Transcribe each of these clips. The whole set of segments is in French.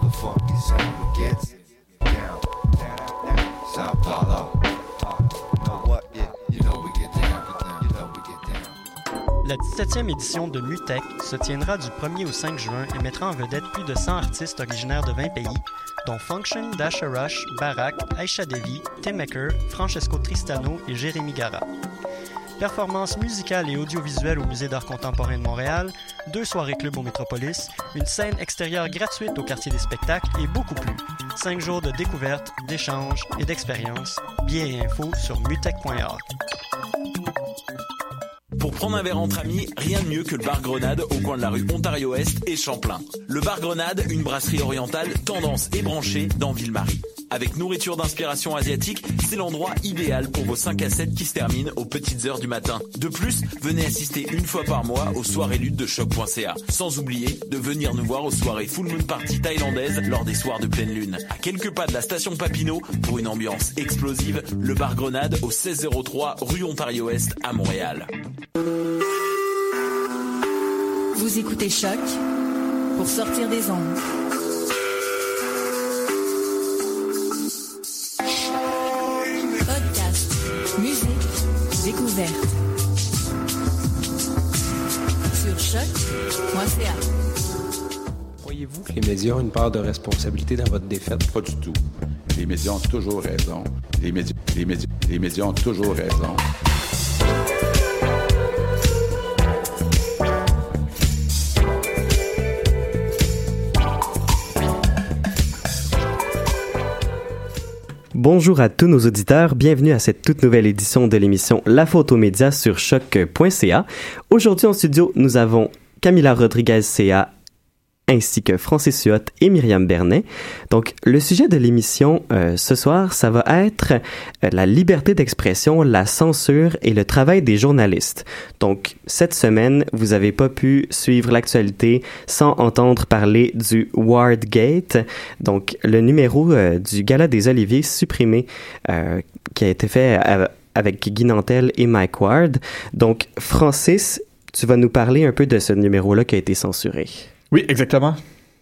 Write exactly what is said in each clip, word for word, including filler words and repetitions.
the funky sound we get down, down, Sao Paulo. You know what? Yeah, you know we get down, you know we get down. La dix-septième édition de MUTEC se tiendra du premier au cinq juin et mettra en vedette plus de cent artistes originaires de vingt pays, dont Function, Dasha Rush, Barak, Aisha Devi, Tim Ecker, Francesco Tristano et Jérémy Gara. Performances musicales et audiovisuelles au Musée d'art contemporain de Montréal, deux soirées club au Métropolis, une scène extérieure gratuite au quartier des spectacles et beaucoup plus. Cinq jours de découverte, d'échanges et d'expériences. Billets et infos sur mutec point org. Pour prendre un verre entre amis, rien de mieux que le bar Grenade au coin de la rue Ontario-Est et Champlain. Le bar Grenade, une brasserie orientale, tendance et branchée dans Ville-Marie. Avec nourriture d'inspiration asiatique, c'est l'endroit idéal pour vos cinq à sept qui se terminent aux petites heures du matin. De plus, venez assister une fois par mois aux soirées luttes de choc point c a. Sans oublier de venir nous voir aux soirées Full Moon Party thaïlandaises lors des soirs de pleine lune. À quelques pas de la station Papineau, pour une ambiance explosive, le bar Grenade au seize zéro trois rue Ontario-Est à Montréal. Vous écoutez Choc pour sortir des ondes. Podcast, musique, découverte. Sur choc point c a. Croyez-vous que les médias ont une part de responsabilité dans votre défaite? Pas du tout. Les médias ont toujours raison. Les médias, les médias, les médias ont toujours raison. Bonjour à tous nos auditeurs, bienvenue à cette toute nouvelle édition de l'émission La Photo Média sur choc point c a. Aujourd'hui en studio, nous avons Camila Rodriguez-C A ainsi que Francis Huot et Myriam Bernet. Donc, le sujet de l'émission euh, ce soir, ça va être euh, la liberté d'expression, la censure et le travail des journalistes. Donc, cette semaine, vous avez pas pu suivre l'actualité sans entendre parler du Wardgate, donc le numéro euh, du Gala des Oliviers supprimé euh, qui a été fait euh, avec Guy Nantel et Mike Ward. Donc, Francis, tu vas nous parler un peu de ce numéro-là qui a été censuré. Oui, exactement.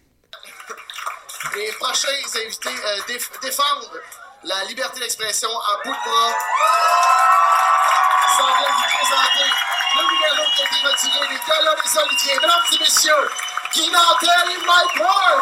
Les prochains invités euh, déf- défendent la liberté d'expression à bout de bras. Ils s'en viennent vous présenter le numéro qui a été retiré des Galas des Oliviers. Mesdames et messieurs, Guy Nantel et Mike Ward.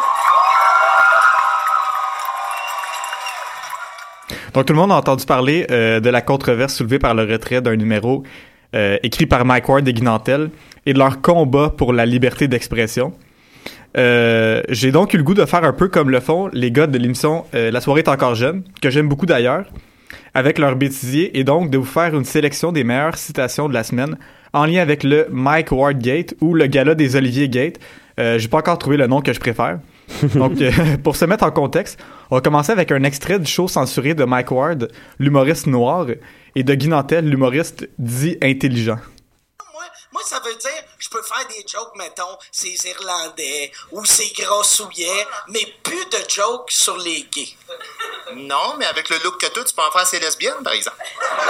Donc, tout le monde a entendu parler euh, de la controverse soulevée par le retrait d'un numéro euh, écrit par Mike Ward et Guy Nantel et de leur combat pour la liberté d'expression. Euh, j'ai donc eu le goût de faire un peu comme le font les gars de l'émission euh, La soirée est encore jeune, que j'aime beaucoup d'ailleurs, avec leur bêtisier, et donc de vous faire une sélection des meilleures citations de la semaine en lien avec le Mike Ward Gate ou le Gala des Oliviers Gate. Euh, j'ai pas encore trouvé le nom que je préfère. Donc, euh, pour se mettre en contexte, on va commencer avec un extrait du show censuré de Mike Ward, l'humoriste noir, et de Guy Nantel, l'humoriste dit intelligent. Moi, ça veut dire, je peux faire des jokes, mettons, c'est Irlandais ou c'est Grossouillet, mais plus de jokes sur les gays. Non, mais avec le look que tu as, tu peux en faire ces lesbiennes, par exemple.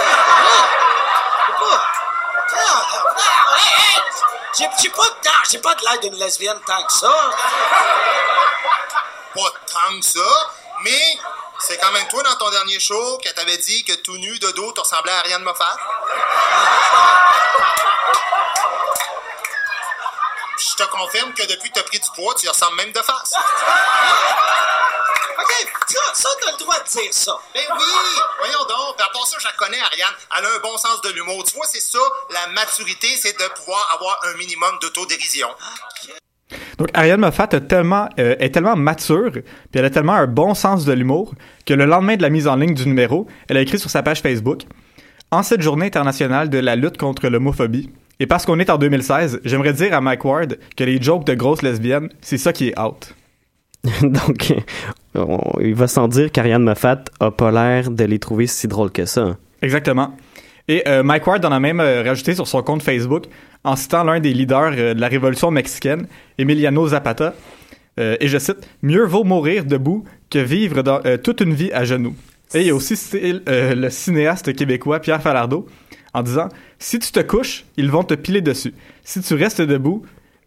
J'ai, j'ai pas de temps, j'ai pas de l'air d'une lesbienne tant que ça. Pas tant que ça, mais c'est quand même toi, dans ton dernier show, que t'avais dit que tout nu de dos, tu ressemblais à Ariane Moffat. Je te confirme que depuis que t'as pris du poids, tu y ressembles même de face. OK, ça, ça t'as le droit de dire ça. Ben oui, voyons donc. Puis à part ça, je la connais, Ariane. Elle a un bon sens de l'humour. Tu vois, c'est ça, la maturité, c'est de pouvoir avoir un minimum d'autodérision. Okay. Donc, Ariane Moffat a tellement, euh, est tellement mature, puis elle a tellement un bon sens de l'humour, que le lendemain de la mise en ligne du numéro, elle a écrit sur sa page Facebook « En cette journée internationale de la lutte contre l'homophobie, et parce qu'on est en deux mille seize, j'aimerais dire à Mike Ward que les jokes de grosses lesbiennes, c'est ça qui est out. » Donc, on, il va sans dire qu'Ariane Moffat a pas l'air de les trouver si drôles que ça. Exactement. Et euh, Mike Ward en a même euh, rajouté sur son compte Facebook en citant l'un des leaders euh, de la révolution mexicaine, Emiliano Zapata, euh, et je cite « Mieux vaut mourir debout que vivre dans, euh, toute une vie à genoux. » Et il y a aussi cité, euh, le cinéaste québécois Pierre Falardeau en disant « Si tu te couches, ils vont te piler dessus. Si tu restes debout,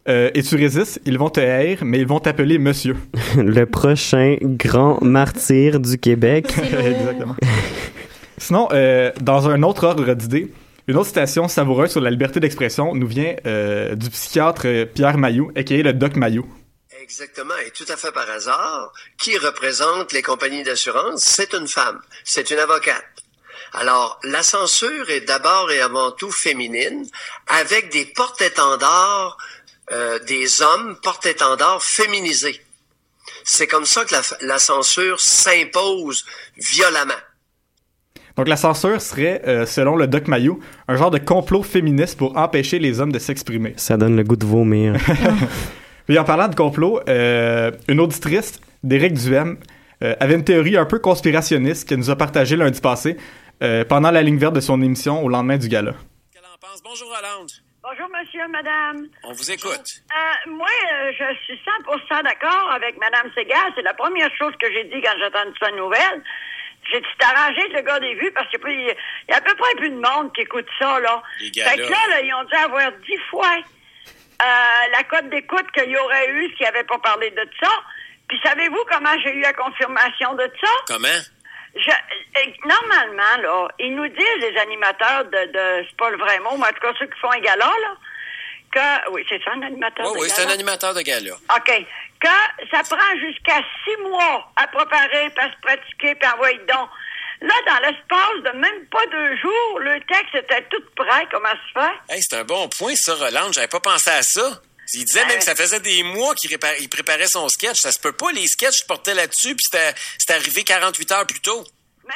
Euh, et tu résistes, ils vont te haïr, mais ils vont t'appeler monsieur. Le prochain grand martyr du Québec. Exactement. Sinon, euh, dans un autre ordre d'idées, une autre citation savoureuse sur la liberté d'expression nous vient euh, du psychiatre Pierre Mailloux, aka le Doc Mailloux. Exactement, et tout à fait par hasard, qui représente les compagnies d'assurance? C'est une femme, c'est une avocate. Alors, la censure est d'abord et avant tout féminine, avec des porte-étendards, euh, des hommes porte-étendards féminisés. C'est comme ça que la, la censure s'impose violemment. Donc la censure serait, euh, selon le Doc Mailloux, un genre de complot féministe pour empêcher les hommes de s'exprimer. Ça donne le goût de vomir. Puis en parlant de complot, euh, une auditrice d'Éric Duhem euh, avait une théorie un peu conspirationniste qu'elle nous a partagée lundi passé euh, pendant la ligne verte de son émission au lendemain du gala. Qu'elle en pense? Bonjour Hollande. Bonjour monsieur, madame. On vous écoute. Euh, moi, euh, je suis cent pour cent d'accord avec madame Segal. C'est la première chose que j'ai dit quand j'ai entendu sa nouvelle. J'ai dit, c'est arrangé le gars des vues parce qu'il y, y a à peu près plus de monde qui écoute ça, là. Les gars, fait que là, là, ils ont dû avoir dix fois euh, la cote d'écoute qu'il y aurait eu s'ils n'avaient pas parlé de ça. Puis savez-vous comment j'ai eu la confirmation de ça? Comment? Je, euh, normalement, là, ils nous disent, les animateurs de, de c'est pas le vrai mot, mais en tout cas ceux qui font un gala, là, que, oui, c'est ça, un animateur oh, de oui, gala? Oui, c'est un animateur de gala. OK. Que ça prend jusqu'à six mois à préparer, puis à se pratiquer, puis envoyer donc. Là, dans l'espace de même pas deux jours, le texte était tout prêt. Comment se fait? Hey, c'est un bon point, ça, Roland. J'avais pas pensé à ça. Il disait même que ça faisait des mois qu'il répar- il préparait son sketch. Ça se peut pas, les sketchs, je portais là-dessus, puis c'était, c'était arrivé quarante-huit heures plus tôt.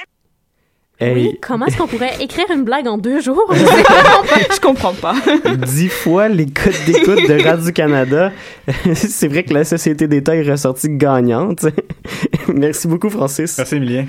Hey. Oui, comment est-ce qu'on pourrait écrire une blague en deux jours? Je comprends pas. Dix fois les codes d'écoute de Radio-Canada. C'est vrai que la Société d'État est ressortie gagnante. Merci beaucoup, Francis. Merci, Emilien.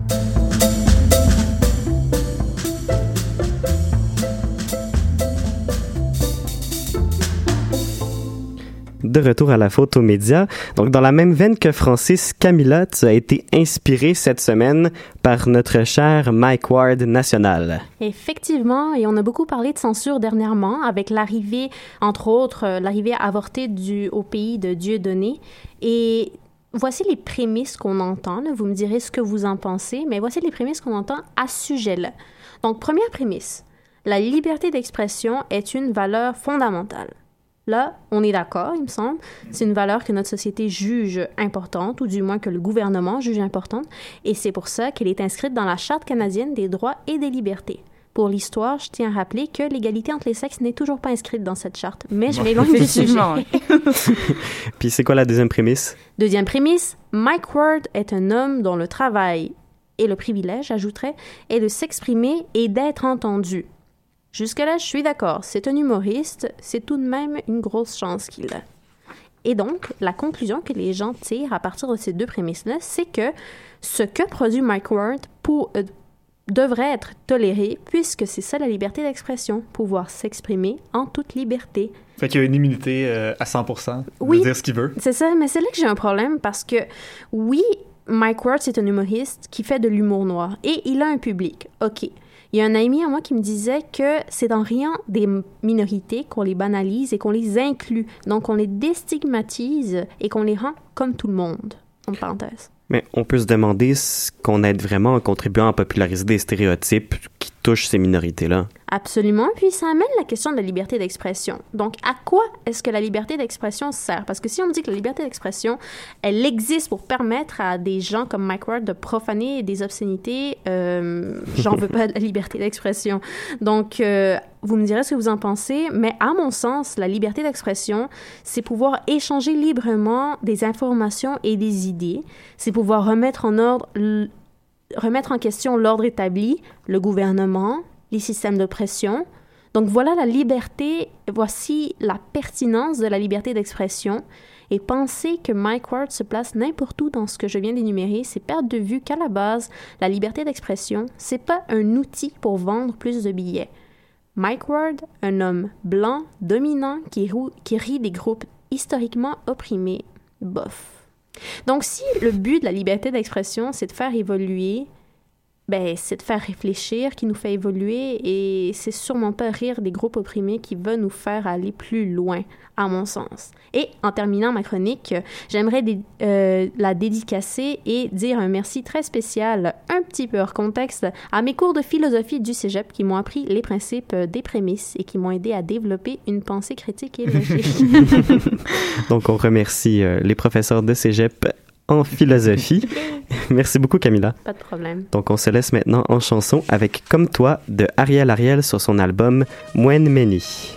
De retour à la photo média. Donc, dans la même veine que Francis, Camilla, tu as été inspirée cette semaine par notre cher Mike Ward national. Effectivement, et on a beaucoup parlé de censure dernièrement avec l'arrivée, entre autres, euh, l'arrivée avortée du, au pays de Dieudonné. Et voici les prémices qu'on entend. Là. Vous me direz ce que vous en pensez, mais voici les prémices qu'on entend à ce sujet-là. Donc, première prémisse, la liberté d'expression est une valeur fondamentale. Là, on est d'accord, il me semble. C'est une valeur que notre société juge importante, ou du moins que le gouvernement juge importante, et c'est pour ça qu'elle est inscrite dans la Charte canadienne des droits et des libertés. Pour l'histoire, je tiens à rappeler que l'égalité entre les sexes n'est toujours pas inscrite dans cette charte, mais je m'éloigne du sujet. Puis c'est quoi la deuxième prémisse? Deuxième prémisse, Mike Ward est un homme dont le travail et le privilège, j'ajouterais, est de s'exprimer et d'être entendu. Jusque-là, je suis d'accord. C'est un humoriste, c'est tout de même une grosse chance qu'il a. Et donc, la conclusion que les gens tirent à partir de ces deux prémisses-là, c'est que ce que produit Mike Ward pour, euh, devrait être toléré, puisque c'est ça la liberté d'expression, pouvoir s'exprimer en toute liberté. Fait qu'il y a une immunité euh, à cent pour cent, oui, de dire ce qu'il veut. C'est ça, mais c'est là que j'ai un problème, parce que, oui, Mike Ward, c'est un humoriste qui fait de l'humour noir, et il a un public, OK. Il y a un ami à moi qui me disait que c'est en riant des minorités qu'on les banalise et qu'on les inclut. Donc, on les déstigmatise et qu'on les rend comme tout le monde, en parenthèse. Mais on peut se demander ce qu'on aide vraiment en contribuant à populariser des stéréotypes qui touchent ces minorités-là. Absolument. Puis ça amène la question de la liberté d'expression. Donc, à quoi est-ce que la liberté d'expression sert? Parce que si on me dit que la liberté d'expression, elle existe pour permettre à des gens comme Mike Ward de profaner des obscénités, euh, j'en veux pas de la liberté d'expression. Donc, euh, vous me direz ce que vous en pensez, mais à mon sens, la liberté d'expression, c'est pouvoir échanger librement des informations et des idées. C'est pouvoir remettre en ordre, l- remettre en question l'ordre établi, le gouvernement, les systèmes d'oppression. Donc voilà la liberté, voici la pertinence de la liberté d'expression. Et penser que Mike Ward se place n'importe où dans ce que je viens d'énumérer, c'est perdre de vue qu'à la base, la liberté d'expression, c'est pas un outil pour vendre plus de billets. Mike Ward, un homme blanc, dominant, qui, rou- qui rit des groupes historiquement opprimés, bof. Donc si le but de la liberté d'expression, c'est de faire évoluer ben, c'est de faire réfléchir, qui nous fait évoluer, et c'est sûrement pas rire des groupes opprimés qui va nous faire aller plus loin, à mon sens. Et en terminant ma chronique, j'aimerais dé- euh, la dédicacer et dire un merci très spécial, un petit peu hors contexte, à mes cours de philosophie du cégep qui m'ont appris les principes des prémices et qui m'ont aidé à développer une pensée critique et logique. Donc, on remercie euh, les professeurs de cégep en philosophie. Merci beaucoup, Camilla. Pas de problème. Donc, on se laisse maintenant en chanson avec Comme toi de Ariel Ariel sur son album Mwen Meni.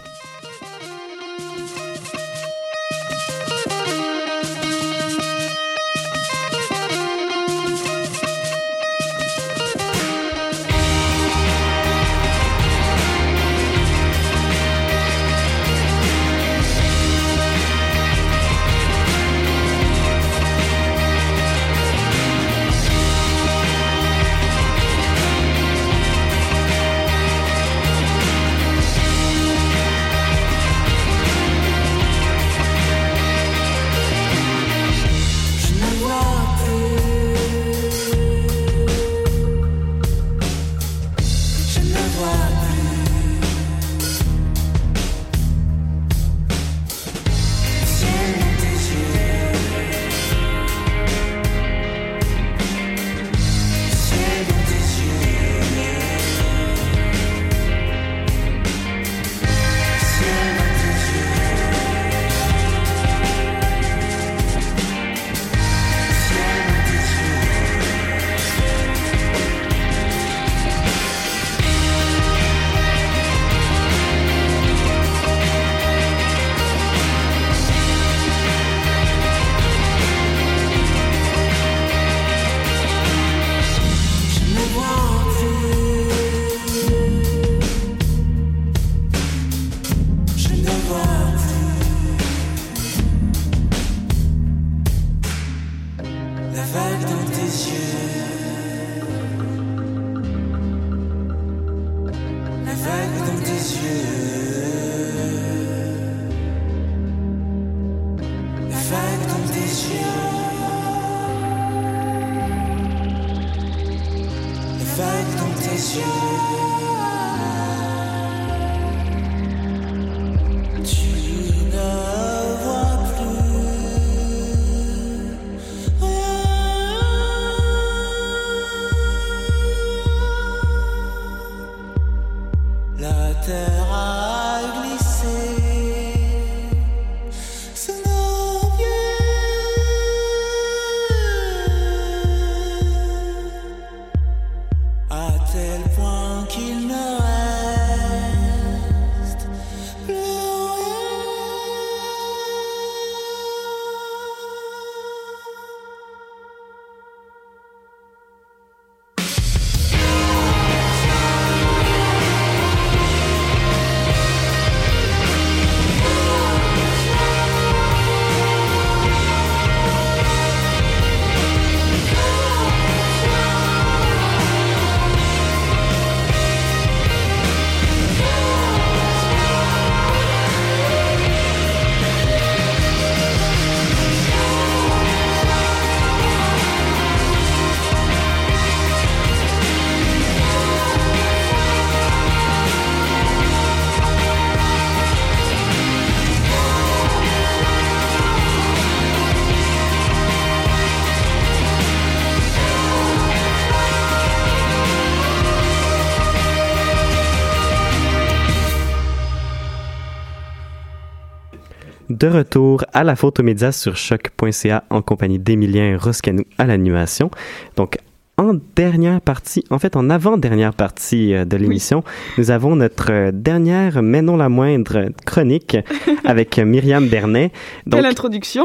De retour à la Photomédia sur choc point c a en compagnie d'Emilien Roscanou à l'animation. Donc, en dernière partie, en fait, en avant-dernière partie de l'émission, oui. Nous avons notre dernière, mais non la moindre, chronique avec Myriam Bernet. Donc, quelle introduction!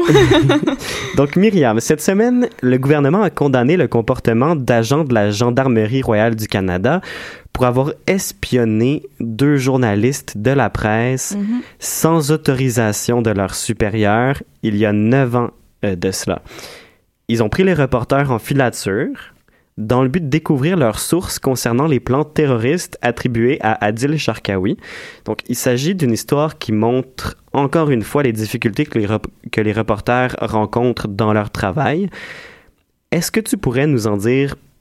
Donc, Myriam, cette semaine, le gouvernement a condamné le comportement d'agents de la Gendarmerie royale du Canada pour avoir espionné deux journalistes de la presse mm-hmm. sans autorisation de leurs supérieurs il y a neuf ans euh, de cela. Ils ont pris les reporters en filature dans le but de découvrir leurs sources concernant les plans terroristes attribués à Adil Sharkawi. Donc, il s'agit d'une histoire qui montre encore une fois les difficultés que les, rep- que les reporters rencontrent dans leur travail. Est-ce que tu pourrais nous en dire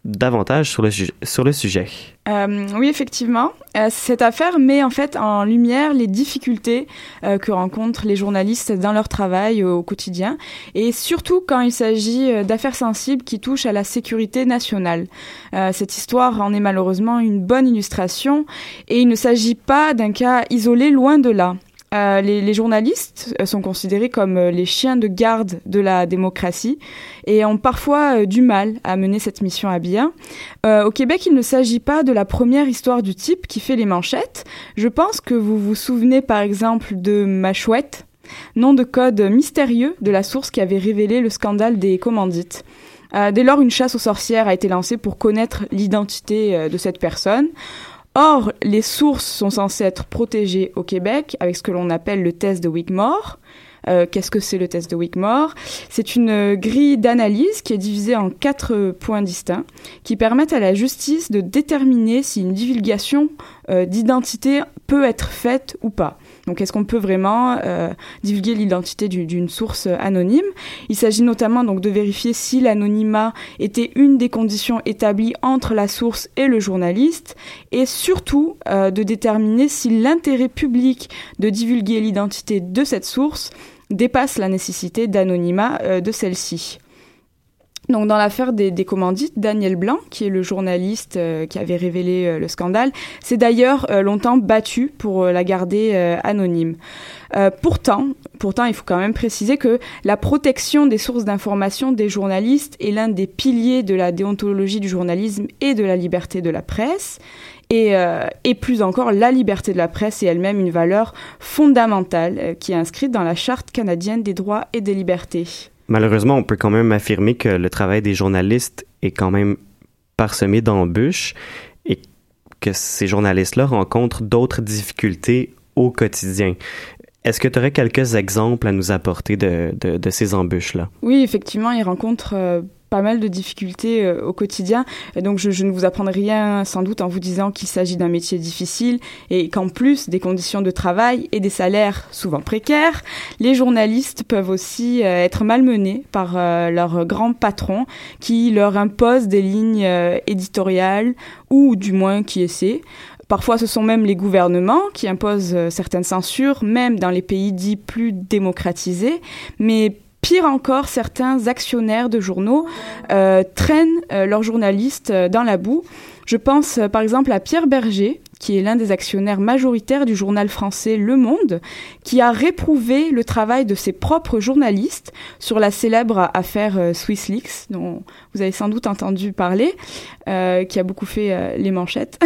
davantage sur le, ju- sur le sujet. Euh, oui, effectivement. Euh, cette affaire met en fait en lumière les difficultés euh, que rencontrent les journalistes dans leur travail euh, au quotidien, et surtout quand il s'agit euh, d'affaires sensibles qui touchent à la sécurité nationale. Euh, cette histoire en est malheureusement une bonne illustration, et il ne s'agit pas d'un cas isolé, loin de là. Euh, les, les journalistes sont considérés comme euh, les chiens de garde de la démocratie et ont parfois euh, du mal à mener cette mission à bien. Euh, au Québec, il ne s'agit pas de la première histoire du type qui fait les manchettes. Je pense que vous vous souvenez par exemple de Machouette, nom de code mystérieux de la source qui avait révélé le scandale des commandites. Euh, dès lors, une chasse aux sorcières a été lancée pour connaître l'identité euh, de cette personne. Or, les sources sont censées être protégées au Québec avec ce que l'on appelle le test de Wigmore. Euh, qu'est-ce que c'est le test de Wigmore ? C'est une grille d'analyse qui est divisée en quatre points distincts qui permettent à la justice de déterminer si une divulgation euh, d'identité peut être faite ou pas. Donc, est-ce qu'on peut vraiment euh, divulguer l'identité du, d'une source anonyme ? Il s'agit notamment donc de vérifier si l'anonymat était une des conditions établies entre la source et le journaliste, et surtout euh, de déterminer si l'intérêt public de divulguer l'identité de cette source dépasse la nécessité d'anonymat euh, de celle-ci. Donc, dans l'affaire des, des commandites, Daniel Blanc, qui est le journaliste euh, qui avait révélé euh, le scandale, s'est d'ailleurs euh, longtemps battu pour euh, la garder euh, anonyme. Euh, pourtant, pourtant, il faut quand même préciser que la protection des sources d'information des journalistes est l'un des piliers de la déontologie du journalisme et de la liberté de la presse. Et, euh, et plus encore, la liberté de la presse est elle-même une valeur fondamentale euh, qui est inscrite dans la Charte canadienne des droits et des libertés. Malheureusement, on peut quand même affirmer que le travail des journalistes est quand même parsemé d'embûches et que ces journalistes-là rencontrent d'autres difficultés au quotidien. Est-ce que tu aurais quelques exemples à nous apporter de, de, de ces embûches-là? Oui, effectivement, ils rencontrent euh, pas mal de difficultés euh, au quotidien. Et donc, je, je ne vous apprendrai rien sans doute en vous disant qu'il s'agit d'un métier difficile et qu'en plus des conditions de travail et des salaires souvent précaires, les journalistes peuvent aussi euh, être malmenés par euh, leurs grands patrons qui leur imposent des lignes euh, éditoriales ou du moins qui essaient. Parfois, ce sont même les gouvernements qui imposent euh, certaines censures, même dans les pays dits plus démocratisés. Mais pire encore, certains actionnaires de journaux euh, traînent euh, leurs journalistes euh, dans la boue. Je pense euh, par exemple à Pierre Berger, qui est l'un des actionnaires majoritaires du journal français Le Monde, qui a réprouvé le travail de ses propres journalistes sur la célèbre affaire euh, SwissLeaks, dont vous avez sans doute entendu parler, euh, qui a beaucoup fait euh, les manchettes.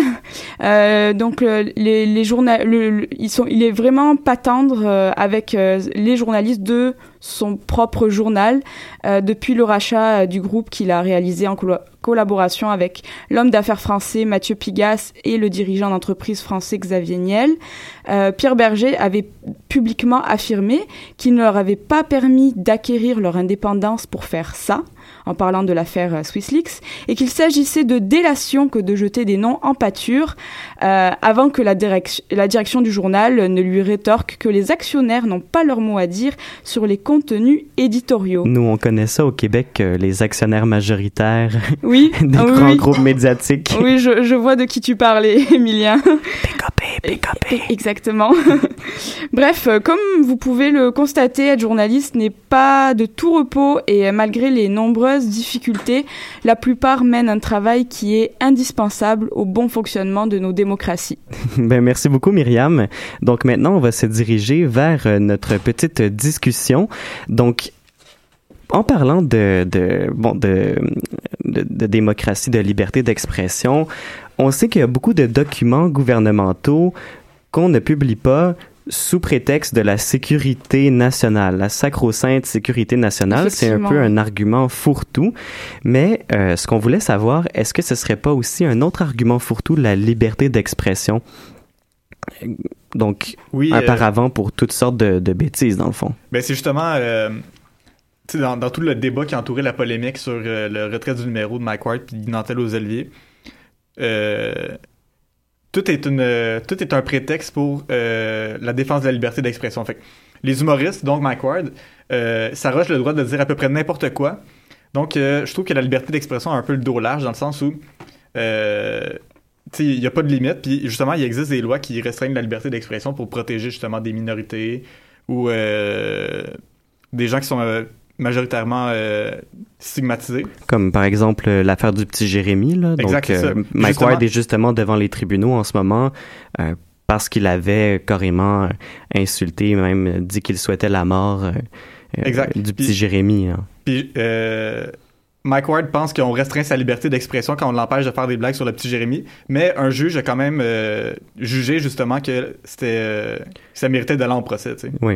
euh, donc euh, les, les journal, le, le, ils sont, il est vraiment pas tendre euh, avec euh, les journalistes de son propre journal euh, depuis le rachat euh, du groupe qu'il a réalisé en colo- collaboration avec l'homme d'affaires français Mathieu Pigasse et le dirigeant d'entreprise français Xavier Niel. Euh, Pierre Berger avait publiquement affirmé qu'il ne leur avait pas permis d'acquérir leur indépendance pour faire ça, en parlant de l'affaire SwissLeaks, et qu'il s'agissait de délation que de jeter des noms en pâture, euh, avant que la, direc- la direction du journal ne lui rétorque que les actionnaires n'ont pas leur mot à dire sur les contenus éditoriaux. Nous, on connaît ça au Québec, euh, les actionnaires majoritaires oui. des ah, grands oui. groupes médiatiques. Oui, je, je vois de qui tu parlais, Emilien. P K P, P K P. Exactement. Bref, comme vous pouvez le constater, être journaliste n'est pas de tout repos et malgré les nombreuses difficultés, la plupart mènent un travail qui est indispensable au bon fonctionnement de nos démocraties. Ben, merci beaucoup, Myriam. Donc maintenant, on va se diriger vers euh, notre petite discussion. Donc, en parlant de, de, bon, de, de, de démocratie, de liberté d'expression, on sait qu'il y a beaucoup de documents gouvernementaux qu'on ne publie pas sous prétexte de la sécurité nationale, la sacro-sainte sécurité nationale. C'est un peu un argument fourre-tout, mais euh, ce qu'on voulait savoir, est-ce que ce serait pas aussi un autre argument fourre-tout, la liberté d'expression? Donc, oui, un euh, paravent pour toutes sortes de, de bêtises, dans le fond. Ben, c'est justement... Euh... Dans, dans tout le débat qui a entouré la polémique sur euh, le retrait du numéro de Mike Ward et de Nantel aux Oliviers, euh, tout, est une, euh, tout est un prétexte pour euh, la défense de la liberté d'expression. Fait que les humoristes, donc Mike Ward, euh, s'arrogent le droit de dire à peu près n'importe quoi, Donc, euh, je trouve que la liberté d'expression a un peu le dos large dans le sens où euh, il n'y a pas de limite. Puis, justement, il existe des lois qui restreignent la liberté d'expression pour protéger, justement, des minorités ou euh, des gens qui sont euh, majoritairement euh, stigmatisés. Comme, par exemple, euh, l'affaire du petit Jérémy. Là. Exact, Donc, euh, Mike justement, Ward est justement devant les tribunaux en ce moment euh, parce qu'il avait carrément insulté, même dit qu'il souhaitait la mort euh, exact. du petit puis, Jérémy. Hein. Puis, euh, Mike Ward pense qu'on restreint sa liberté d'expression quand on l'empêche de faire des blagues sur le petit Jérémy, mais un juge a quand même euh, jugé justement que c'était euh, ça méritait d'aller en procès. Tu sais. Oui.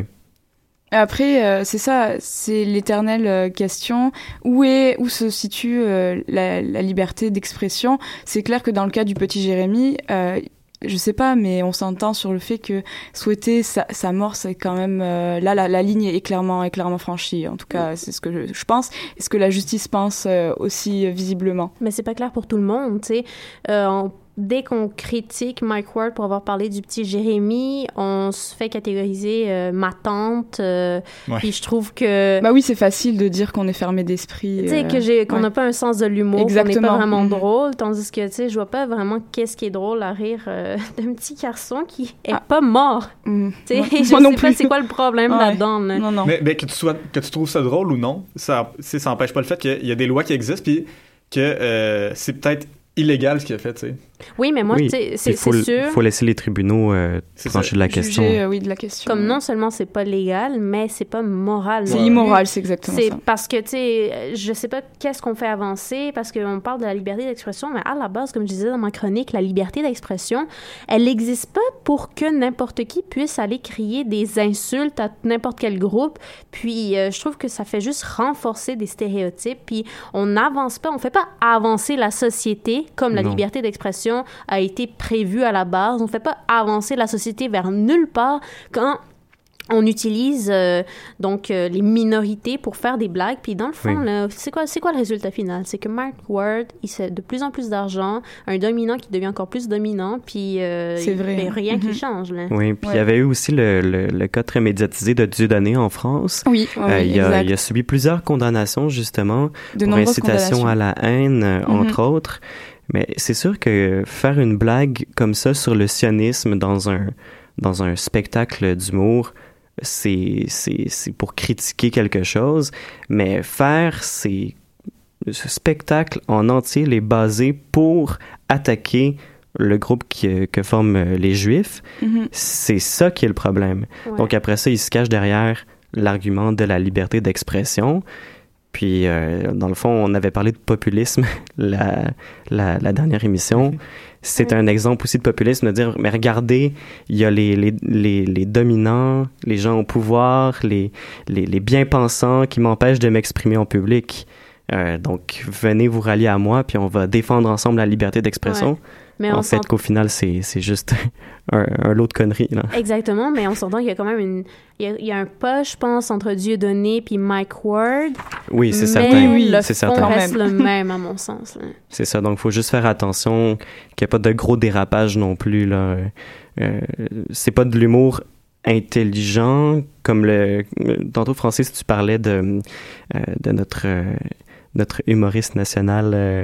Après, euh, c'est ça, c'est l'éternelle euh, question. Où est, où se situe euh, la, la liberté d'expression? C'est clair que dans le cas du petit Jérémy, euh, je sais pas, mais on s'entend sur le fait que souhaiter sa, sa mort, c'est quand même euh, là la, la ligne est clairement est clairement franchie. En tout cas, c'est ce que je, je pense, et ce que la justice pense euh, aussi euh, visiblement. Mais c'est pas clair pour tout le monde, tu sais. Euh, on... Dès qu'on critique Mike Ward pour avoir parlé du petit Jérémy, on se fait catégoriser euh, ma tante. Euh, ouais. Puis je trouve que... Bah oui, c'est facile de dire qu'on est fermé d'esprit. Tu sais, euh, que j'ai, qu'on n'a ouais. pas un sens de l'humour, Exactement. qu'on n'est pas vraiment mmh. drôle. Tandis que, tu sais, je vois pas vraiment qu'est-ce qui est drôle à rire euh, d'un petit garçon qui est ah. pas mort. Mmh. Tu sais, Moi, je moi sais non pas plus. c'est quoi le problème ouais. là-dedans. Là. Non, non. Mais, mais que, tu sois, que tu trouves ça drôle ou non, ça ça n'empêche pas le fait qu'il y a des lois qui existent puis que euh, c'est peut-être illégal ce qu'il a fait, tu sais. Oui, mais moi, oui. c'est, c'est faut, sûr... Il faut laisser les tribunaux euh, trancher de la Juger, question. Euh, oui, de la question. Comme non seulement c'est pas légal, mais c'est pas moral. C'est immoral, c'est exactement c'est ça. Parce que, tu sais, je sais pas qu'est-ce qu'on fait avancer, parce qu'on parle de la liberté d'expression, mais à la base, comme je disais dans ma chronique, la liberté d'expression, elle n'existe pas pour que n'importe qui puisse aller crier des insultes à n'importe quel groupe. Puis, euh, je trouve que ça fait juste renforcer des stéréotypes. Puis, on n'avance pas, on fait pas avancer la société comme la non. liberté d'expression a été prévu à la base. On ne fait pas avancer la société vers nulle part quand on utilise euh, donc euh, les minorités pour faire des blagues. Puis dans le fond, oui. là, c'est quoi, c'est quoi le résultat final? C'est que Mike Ward, il fait de plus en plus d'argent, un dominant qui devient encore plus dominant, puis euh, c'est vrai. Il n'y a rien mm-hmm. qui change. Là. Oui, puis il ouais. y avait eu aussi le, le, le cas très médiatisé de Dieudonné en France. Oui, oui, euh, il, a, exact. il a subi plusieurs condamnations, justement, de pour incitation à la haine, mm-hmm. entre autres. Mais c'est sûr que faire une blague comme ça sur le sionisme dans un, dans un spectacle d'humour, c'est, c'est, c'est pour critiquer quelque chose, mais faire ces, ce spectacle en entier, les baser pour attaquer le groupe qui, que forment les Juifs, mm-hmm. c'est ça qui est le problème. Ouais. Donc après ça, ils se cachent derrière l'argument de la liberté d'expression. Puis, euh, dans le fond, on avait parlé de populisme la, la, la dernière émission. C'est un exemple aussi de populisme, de dire, mais regardez, il y a les, les, les, les dominants, les gens au pouvoir, les, les, les bien-pensants qui m'empêchent de m'exprimer en public. Euh, donc, venez vous rallier à moi, puis on va défendre ensemble la liberté d'expression. Ouais. Mais en on fait, s'ent... qu'au final, c'est, c'est juste un, un lot de conneries. Là. Exactement, mais on s'entend qu'il y a quand même une... Il y a, il y a un pas, je pense, entre Dieudonné puis Mike Ward. Oui, c'est mais certain. Oui, le c'est fond certain. reste le même, à mon sens. Là. C'est ça, donc il faut juste faire attention qu'il n'y ait pas de gros dérapage non plus. Là. Euh, c'est pas de l'humour intelligent, comme le... Tantôt, Francis, tu parlais de, euh, de notre, euh, notre humoriste national... Euh,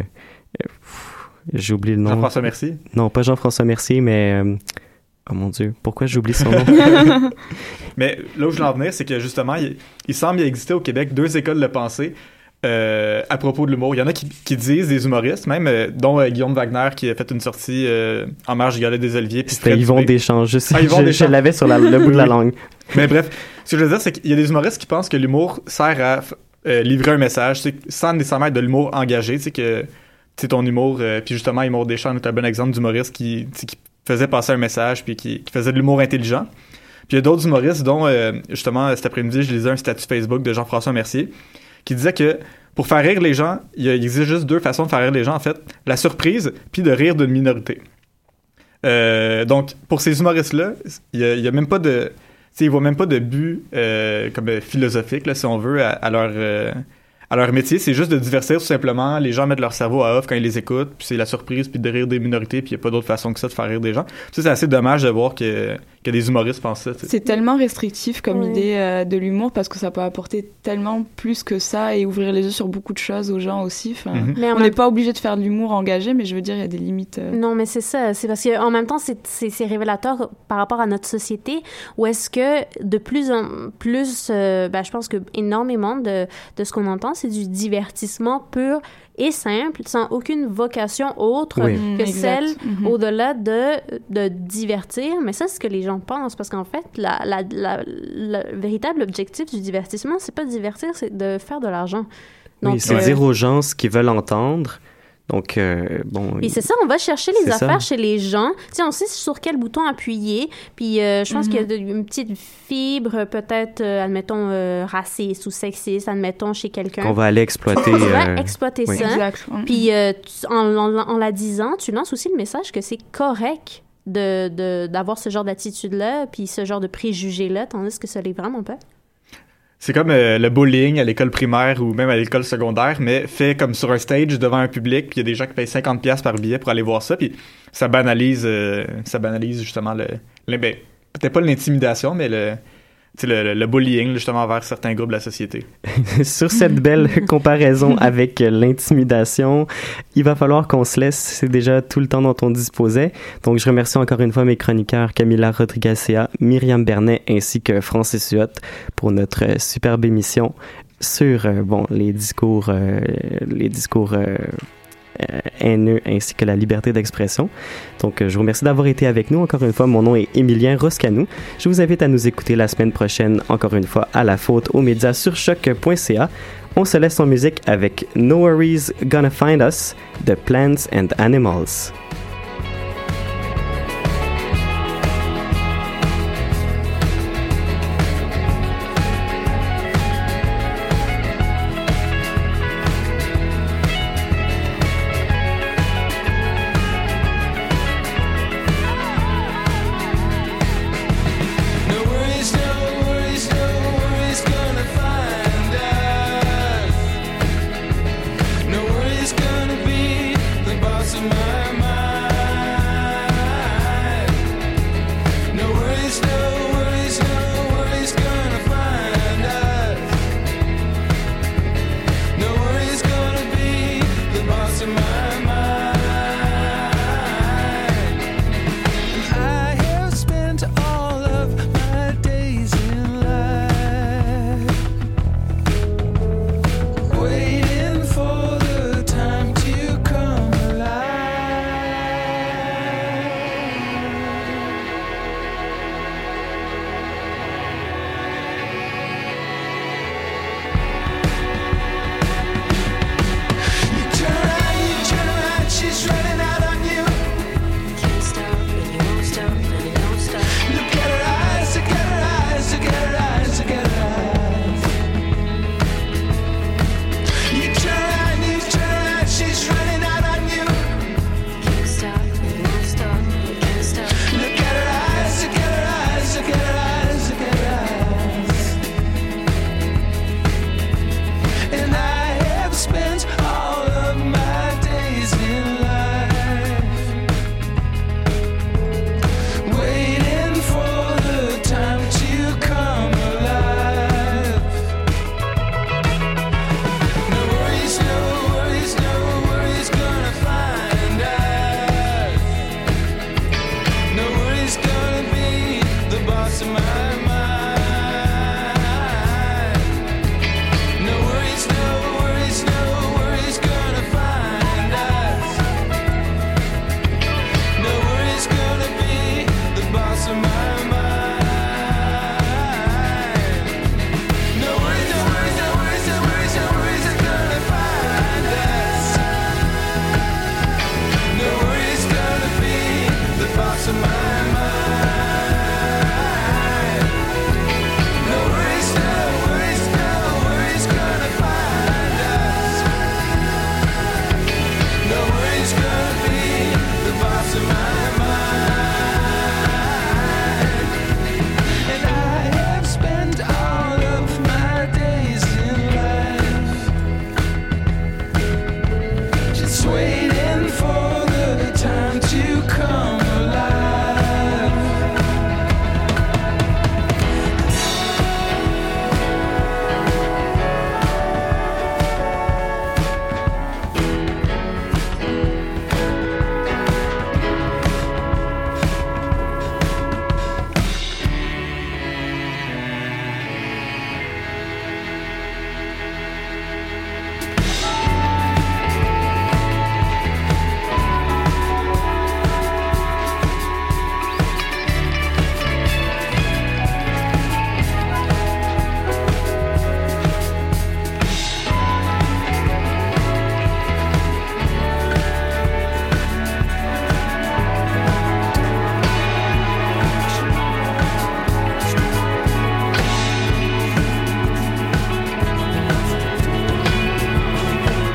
j'ai oublié le nom. Jean-François Mercier? Non, pas Jean-François Mercier, mais... Euh, oh mon Dieu, pourquoi j'oublie son nom? Mais là où je veux en venir, c'est que justement, il, il semble y exister au Québec deux écoles de pensée euh, à propos de l'humour. Il y en a qui, qui disent, des humoristes même, euh, dont euh, Guillaume Wagner qui a fait une sortie euh, en marge du Galet des Oliviers. C'était Yvon Deschamps, je sais, ah, Yvon je, Deschamps. je l'avais sur la, le bout de la langue. Mais bref, ce que je veux dire, c'est qu'il y a des humoristes qui pensent que l'humour sert à euh, livrer un message, sans nécessairement être de l'humour engagé, tu sais, que c'est ton humour, euh, puis justement, Yvon Deschamps est un bon exemple d'humoriste qui, qui faisait passer un message, puis qui, qui faisait de l'humour intelligent. Puis il y a d'autres humoristes, dont, euh, justement, cet après-midi, je lisais un statut Facebook de Jean-François Mercier, qui disait que pour faire rire les gens, il existe juste deux façons de faire rire les gens, en fait. La surprise, puis de rire d'une minorité. Euh, donc, pour ces humoristes-là, il y a, il y a même pas de... Tu sais, ils voient même pas de but euh, comme euh, philosophique, là, si on veut, à, à leur... Euh, à leur métier, c'est juste de divertir tout simplement. Les gens mettent leur cerveau à off quand ils les écoutent, puis c'est la surprise, puis de rire des minorités, puis il n'y a pas d'autre façon que ça de faire rire des gens. Ça, c'est assez dommage de voir que, que des humoristes pensent ça. T'sais. C'est tellement restrictif comme Oui. idée euh, de l'humour parce que ça peut apporter tellement plus que ça et ouvrir les yeux sur beaucoup de choses aux gens aussi. Enfin, Mhm. Mais en on n'est même- pas obligé de faire de l'humour engagé, mais je veux dire, il y a des limites. euh. Non, mais c'est ça. C'est parce qu'en même temps, c'est, c'est, c'est révélateur par rapport à notre société où est-ce que de plus en plus, euh, ben, je pense que énormément de, de ce qu'on entend, c'est du divertissement pur et simple, sans aucune vocation autre Oui. Mm, que exact. celle Mhm. au-delà de, de divertir. Mais ça, c'est ce que les gens pensent. Parce qu'en fait, la, la, la, le véritable objectif du divertissement, c'est pas de divertir, c'est de faire de l'argent. Oui, c'est euh, dire aux gens ce qu'ils veulent entendre. Donc, euh, bon... Puis c'est ça, on va chercher les C'est affaires ça. chez les gens. Tu sais, on sait sur quel bouton appuyer. Puis euh, je pense Mhm. qu'il y a de- une petite fibre, peut-être, euh, admettons, euh, raciste ou sexiste, admettons, chez quelqu'un. qu'on va aller exploiter... Tu vas euh, exploiter oui. ça. Exact. Mm. Puis euh, tu- en, en, en la disant, tu lances aussi le message que c'est correct de, de, d'avoir ce genre d'attitude-là, puis ce genre de préjugés-là, tandis que ça l'est vraiment pas. C'est comme euh, le bullying à l'école primaire ou même à l'école secondaire, mais fait comme sur un stage devant un public, puis il y a des gens qui payent cinquante piastres par billet pour aller voir ça, puis ça banalise, euh, ça banalise justement le, le ben, peut-être pas l'intimidation, mais le, tu sais, le, le, le bullying justement vers certains groupes de la société. Sur cette belle comparaison avec l'intimidation, il va falloir qu'on se laisse. C'est déjà tout le temps dont on disposait. Donc, je remercie encore une fois mes chroniqueurs Camila Rodriguez-Cea, Myriam Bernet ainsi que Francis Huot pour notre euh, superbe émission sur euh, bon les discours, euh, les discours euh, euh, haineux ainsi que la liberté d'expression. Donc, euh, je vous remercie d'avoir été avec nous. Encore une fois, mon nom est Émilien Roscanou. Je vous invite à nous écouter la semaine prochaine, encore une fois, à la faute aux médias sur choc point c a. On se laisse en musique avec No Worries Gonna Find Us de Plants and Animals.